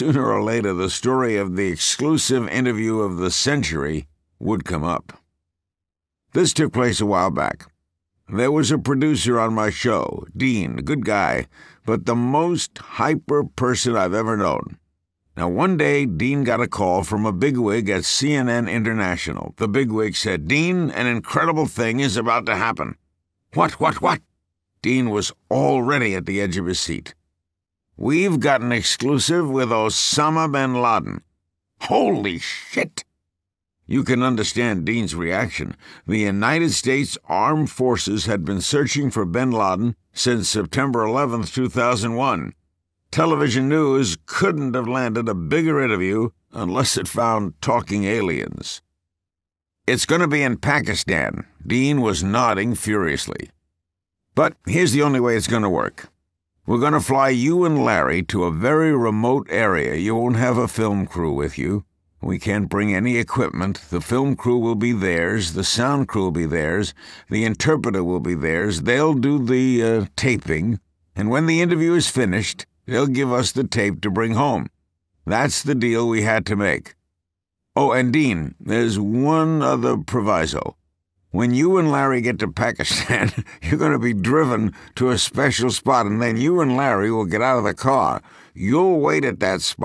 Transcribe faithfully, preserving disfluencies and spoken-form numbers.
Sooner or later, the story of the exclusive interview of the century would come up. This took place a while back. There was a producer on my show, Dean, good guy, but the most hyper person I've ever known. Now, one day, Dean got a call from a bigwig at C N N International. The bigwig said, "Dean, an incredible thing is about to happen." What, what, what? Dean was already at the edge of his seat. "We've got an exclusive with Osama bin Laden." Holy shit! You can understand Dean's reaction. The United States Armed Forces had been searching for bin Laden since September eleventh, two thousand one. Television news couldn't have landed a bigger interview unless it found talking aliens. "It's going to be in Pakistan." Dean was nodding furiously. "But here's the only way it's going to work. We're going to fly you and Larry to a very remote area. You won't have a film crew with you. We can't bring any equipment. The film crew will be theirs. The sound crew will be theirs. The interpreter will be theirs. They'll do the uh, taping. And when the interview is finished, they'll give us the tape to bring home. That's the deal we had to make. Oh, and Dean, there's one other proviso. When you and Larry get to Pakistan, you're going to be driven to a special spot, and then you and Larry will get out of the car. You'll wait at that spot.